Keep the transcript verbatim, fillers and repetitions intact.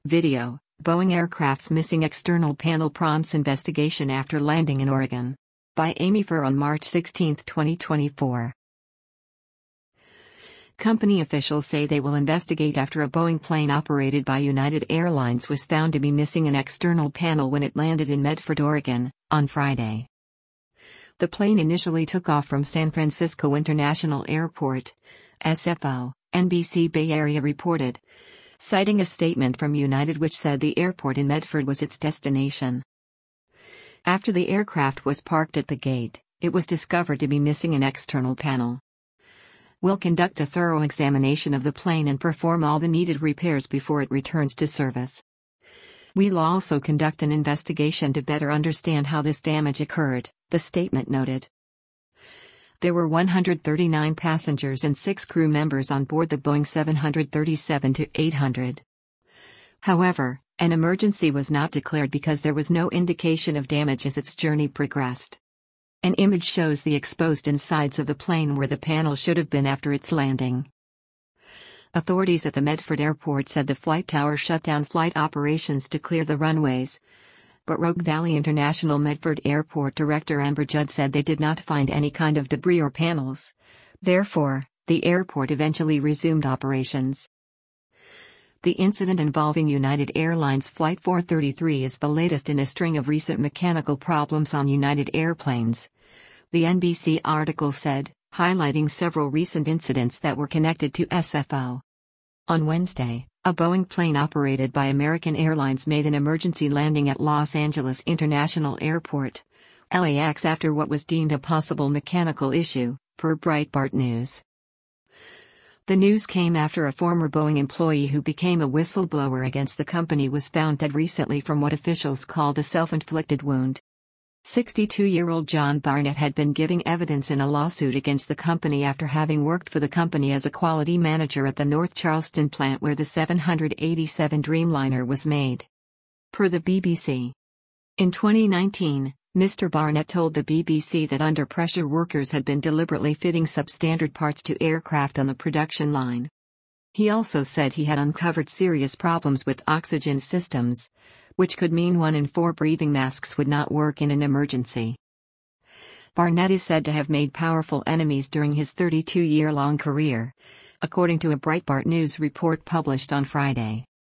Video: Boeing aircraft's missing external panel prompts investigation after landing in Oregon. By Amy Furr on March sixteenth, twenty twenty-four. Company officials say they will investigate after a Boeing plane operated by United Airlines was found to be missing an external panel when it landed in Medford, Oregon, on Friday. The plane initially took off from San Francisco International Airport, S F O, N B C Bay Area reported, citing a statement from United which said the airport in Medford was its destination. After the aircraft was parked at the gate, it was discovered to be missing an external panel. We'll conduct a thorough examination of the plane and perform all the needed repairs before it returns to service. We'll also conduct an investigation to better understand how this damage occurred, the statement noted. There were one hundred thirty-nine passengers and six crew members on board the Boeing seven thirty-seven eight hundred. However, an emergency was not declared because there was no indication of damage as its journey progressed. An image shows the exposed insides of the plane where the panel should have been after its landing. Authorities at the Medford airport said the flight tower shut down flight operations to clear the runways. But Rogue Valley International Medford Airport Director Amber Judd said they did not find any kind of debris or panels. Therefore, the airport eventually resumed operations. The incident involving United Airlines Flight four thirty-three is the latest in a string of recent mechanical problems on United airplanes, the N B C article said, highlighting several recent incidents that were connected to S F O. On Wednesday, a Boeing plane operated by American Airlines made an emergency landing at Los Angeles International Airport, L A X, after what was deemed a possible mechanical issue, per Breitbart News. The news came after a former Boeing employee who became a whistleblower against the company was found dead recently from what officials called a self-inflicted wound. sixty-two-year-old John Barnett had been giving evidence in a lawsuit against the company after having worked for the company as a quality manager at the North Charleston plant where the seven eighty-seven Dreamliner was made. Per the B B C. In twenty nineteen, Mister Barnett told the B B C that under pressure workers had been deliberately fitting substandard parts to aircraft on the production line. He also said he had uncovered serious problems with oxygen systems, which could mean one in four breathing masks would not work in an emergency. Barnett is said to have made powerful enemies during his thirty-two-year-long career, according to a Breitbart News report published on Friday.